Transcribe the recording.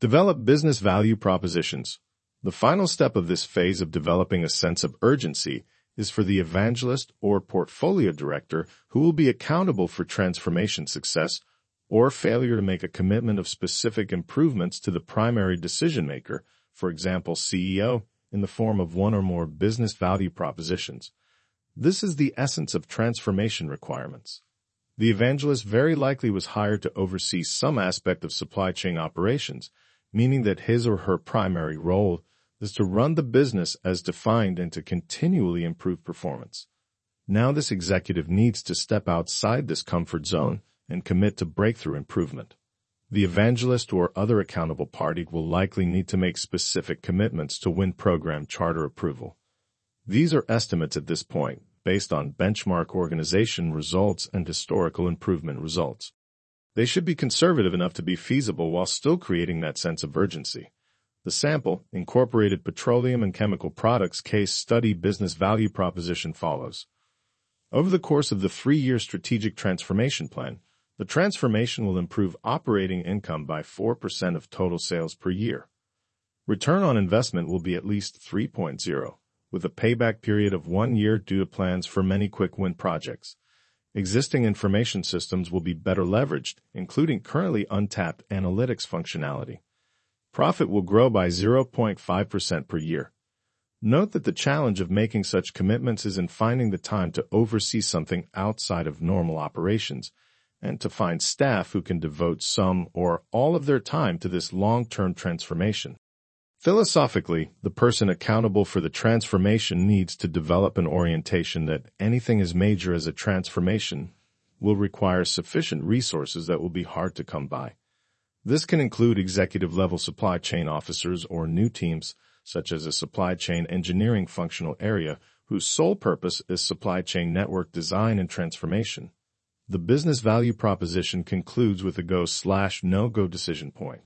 Develop business value propositions. The final step of this phase of developing a sense of urgency is for the evangelist or portfolio director, who will be accountable for transformation success or failure, to make a commitment of specific improvements to the primary decision maker, for example CEO, in the form of one or more business value propositions. This is the essence of transformation requirements. The evangelist very likely was hired to oversee some aspect of supply chain operations, meaning that his or her primary role is to run the business as defined and to continually improve performance. Now this executive needs to step outside this comfort zone and commit to breakthrough improvement. The evangelist or other accountable party will likely need to make specific commitments to win program charter approval. These are estimates at this point, based on benchmark organization results and historical improvement results. They should be conservative enough to be feasible while still creating that sense of urgency. The sample, Incorporated Petroleum and Chemical Products Case Study Business Value Proposition follows. Over the course of the 3-year strategic transformation plan, the transformation will improve operating income by 4% of total sales per year. Return on investment will be at least 3.0, with a payback period of 1 year due to plans for many quick-win projects. Existing information systems will be better leveraged, including currently untapped analytics functionality. Profit will grow by 0.5% per year. Note that the challenge of making such commitments is in finding the time to oversee something outside of normal operations and to find staff who can devote some or all of their time to this long-term transformation. Philosophically, the person accountable for the transformation needs to develop an orientation that anything as major as a transformation will require sufficient resources that will be hard to come by. This can include executive-level supply chain officers or new teams, such as a supply chain engineering functional area whose sole purpose is supply chain network design and transformation. The business value proposition concludes with a go/no-go decision point.